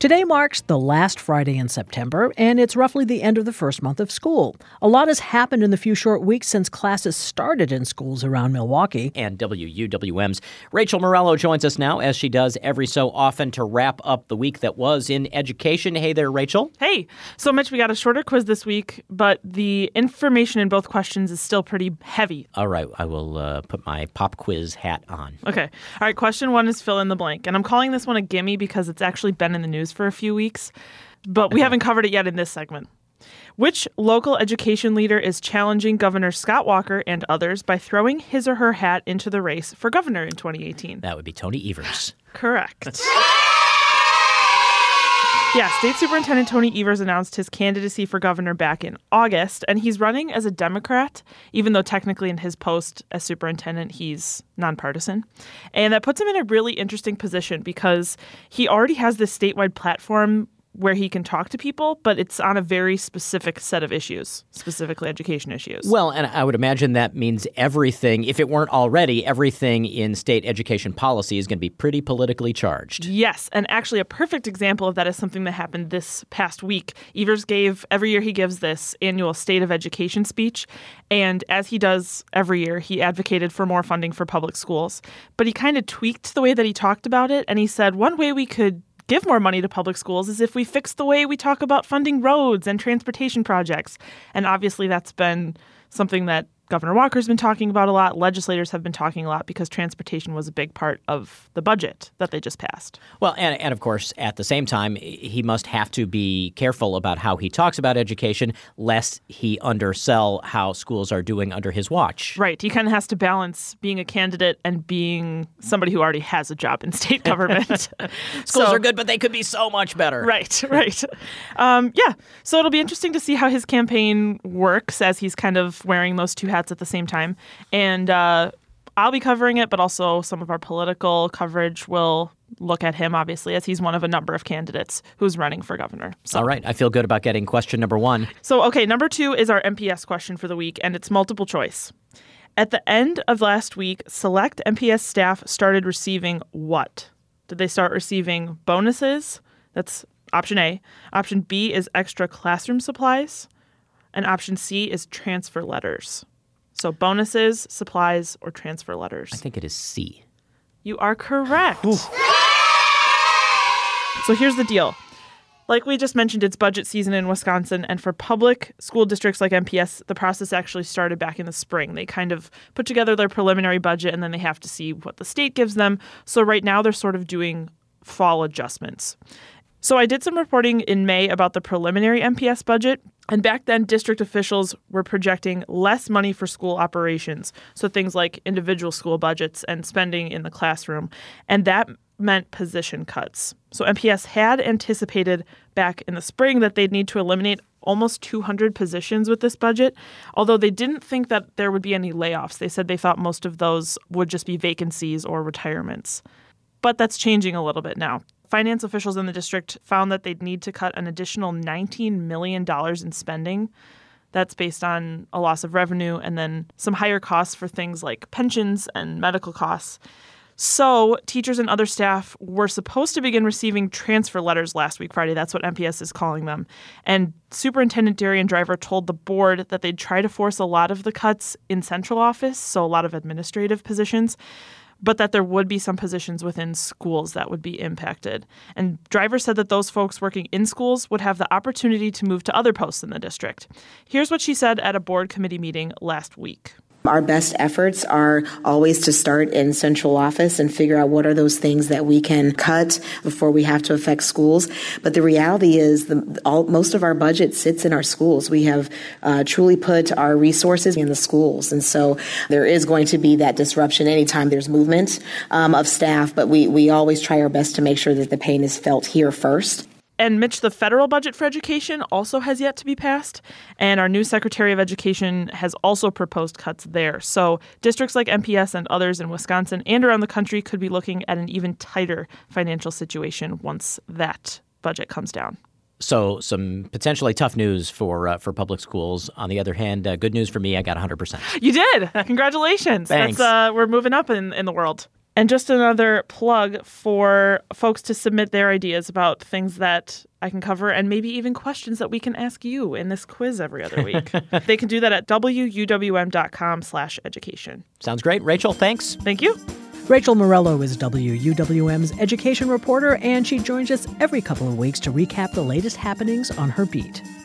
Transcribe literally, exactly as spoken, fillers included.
Today marks the last Friday in September, and it's roughly the end of the first month of school. A lot has happened in the few short weeks since classes started in schools around Milwaukee. And W U W M's Rachel Morello joins us now, as she does every so often, to wrap up the week that was in education. Hey there, Rachel. Hey. So, Mitch, we got a shorter quiz this week, but the information in both questions is still pretty heavy. All right. I will uh, put my pop quiz hat on. Okay. All right. Question one is fill in the blank. And I'm calling this one a gimme because it's actually been in the news for a few weeks, but we haven't covered it yet in this segment. Which local education leader is challenging Governor Scott Walker and others by throwing his or her hat into the race for governor in twenty eighteen? That would be Tony Evers. Correct. Yeah, State Superintendent Tony Evers announced his candidacy for governor back in August, and he's running as a Democrat, even though technically in his post as superintendent, he's nonpartisan. And that puts him in a really interesting position because he already has this statewide platform where he can talk to people, but it's on a very specific set of issues, specifically education issues. Well, and I would imagine that means everything, if it weren't already, everything in state education policy is going to be pretty politically charged. Yes, and actually a perfect example of that is something that happened this past week. Evers gave, every year he gives this annual State of Education speech, and as he does every year, he advocated for more funding for public schools. But he kind of tweaked the way that he talked about it, and he said one way we could give more money to public schools is if we fix the way we talk about funding roads and transportation projects. And obviously that's been something that Governor Walker's been talking about a lot. Legislators have been talking a lot because transportation was a big part of the budget that they just passed. Well, and, and of course, at the same time, he must have to be careful about how he talks about education, lest he undersell how schools are doing under his watch. Right. He kind of has to balance being a candidate and being somebody who already has a job in state government. Schools so, are good, but they could be so much better. Right, right. Um, yeah. So it'll be interesting to see how his campaign works as he's kind of wearing those two hats at the same time. And uh, I'll be covering it, but also some of our political coverage will look at him, obviously, as he's one of a number of candidates who's running for governor. So. All right. I feel good about getting question number one. So, okay, number two is our M P S question for the week, and it's multiple choice. At the end of last week, select M P S staff started receiving what? Did they start receiving bonuses? That's option A. Option B is extra classroom supplies. And option C is transfer letters. So bonuses, supplies, or transfer letters. I think it is C. You are correct. So here's the deal. Like we just mentioned, it's budget season in Wisconsin, and for public school districts like M P S, the process actually started back in the spring. They kind of put together their preliminary budget, and then they have to see what the state gives them. So right now, they're sort of doing fall adjustments. So I did some reporting in May about the preliminary M P S budget, and back then district officials were projecting less money for school operations, so things like individual school budgets and spending in the classroom, and that meant position cuts. So M P S had anticipated back in the spring that they'd need to eliminate almost two hundred positions with this budget, although they didn't think that there would be any layoffs. They said they thought most of those would just be vacancies or retirements. But that's changing a little bit now. Finance officials in the district found that they'd need to cut an additional nineteen million dollars in spending. That's based on a loss of revenue and then some higher costs for things like pensions and medical costs. So teachers and other staff were supposed to begin receiving transfer letters last week, Friday. That's what M P S is calling them. And Superintendent Darian Driver told the board that they'd try to force a lot of the cuts in central office, so a lot of administrative positions, but that there would be some positions within schools that would be impacted. And Driver said that those folks working in schools would have the opportunity to move to other posts in the district. Here's what she said at a board committee meeting last week. Our best efforts are always to start in central office and figure out what are those things that we can cut before we have to affect schools. But the reality is the, all, most of our budget sits in our schools. We have uh, truly put our resources in the schools. And so there is going to be that disruption anytime there's movement um, of staff. But we, we always try our best to make sure that the pain is felt here first. And Mitch, the federal budget for education also has yet to be passed. And our new Secretary of Education has also proposed cuts there. So districts like M P S and others in Wisconsin and around the country could be looking at an even tighter financial situation once that budget comes down. So some potentially tough news for uh, for public schools. On the other hand, uh, good news for me, I got one hundred percent. You did. Congratulations. Thanks. That's, uh, we're moving up in, in the world. And just another plug for folks to submit their ideas about things that I can cover and maybe even questions that we can ask you in this quiz every other week. They can do that at w u w m dot com slash education. Sounds great. Rachel, thanks. Thank you. Rachel Morello is W U W M's education reporter, and she joins us every couple of weeks to recap the latest happenings on her beat.